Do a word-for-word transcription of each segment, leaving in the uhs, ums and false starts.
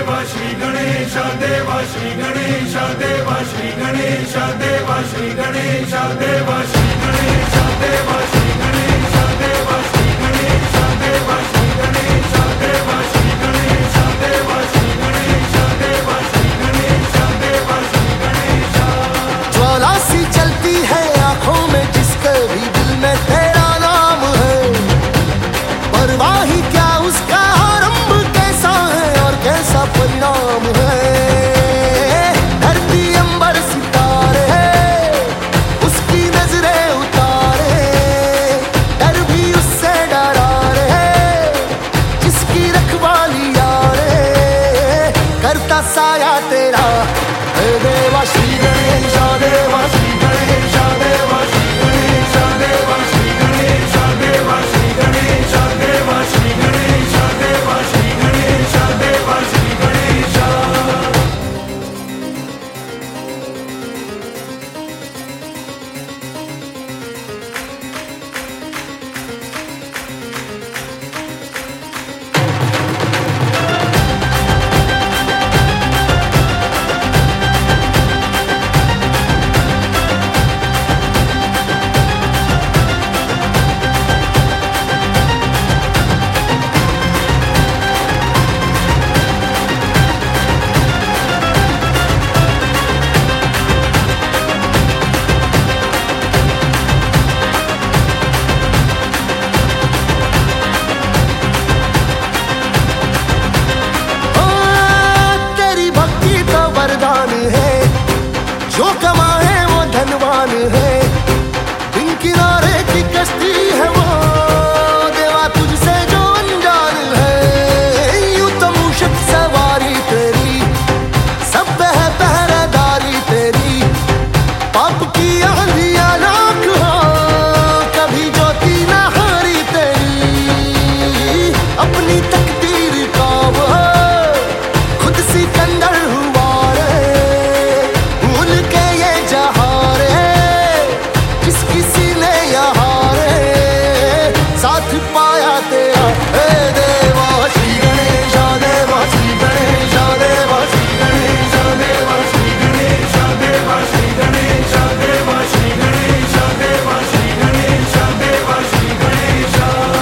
देवा श्री गणेश देवा श्री गणेश देवा श्री गणेश देवा श्री गणेश देवा श्री गणेश देवा श्री गणेश देवा श्री गणेश देवा श्री गणेश देवा श्री गणेश देवा श्री गणेश देवा श्री गणेश देवा श्री गणेश। ज्वाला सी चलती है आंखों में जिसके भी दिल में तेरा नाम है, परवाह ही क्या उसका आरंभ कैसा है और कैसा परिणाम है। धरती अंबर सितारे उसकी नजरें उतारे, डर भी उससे डरा रे जिसकी रखवाली यारे करता साया तेरा। हे देवा श्री गणेश देवा श्री गणेश देवा श्री गणेश देवा श्री गणेश देवा श्री गणेश देवा श्री गणेश देवा श्री गणेश देवा श्री गणेश। जो कमाए वो धनवान है, बिन किनारे की कश्ती है वो देवा तुझसे जो अनजान है। यूं तो मूषक सवारी तेरी सब पे है पहरेदारी तेरी, पाप की आंधियां लाख हो कभी ज्योति ना हारी तेरी। अपनी तकदीर का वो खुद सिकंदर हुआ साथ पाया तेरा। हे देवा श्री गणेश देवा श्री गणेश देवा श्री गणेश देवा श्री गणेश देवा श्री गणेश देवा श्री गणेश देवा श्री गणेश देवा श्री गणेश।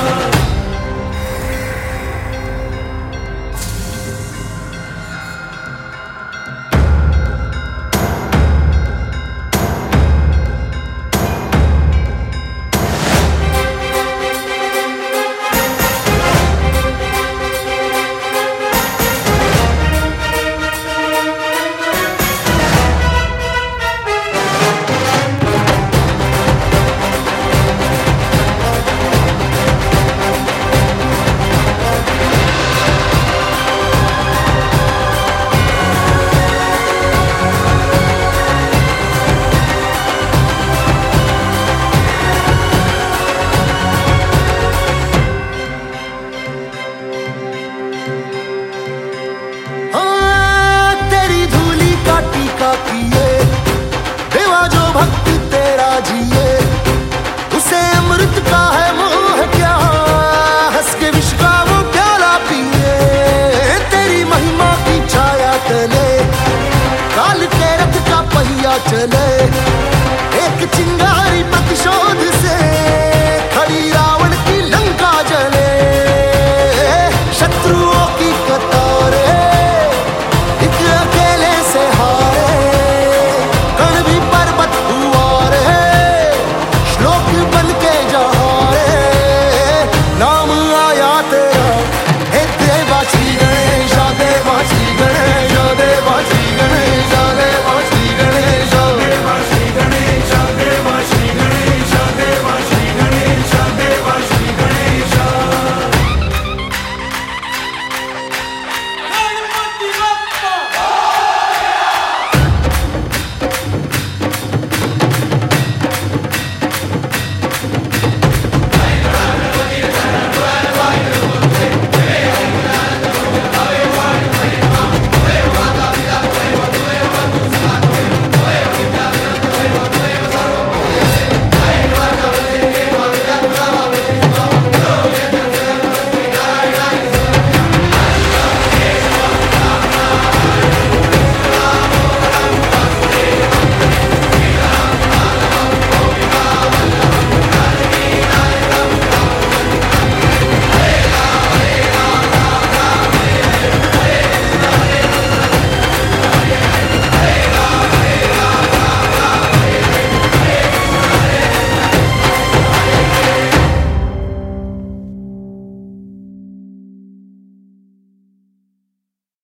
देवा जो भक्त तेरा जिए उसे अमृत का है मोह क्या, हंस के विष का वो प्याला पिए। तेरी महिमा की छाया तले काल के रथ का पहिया चले,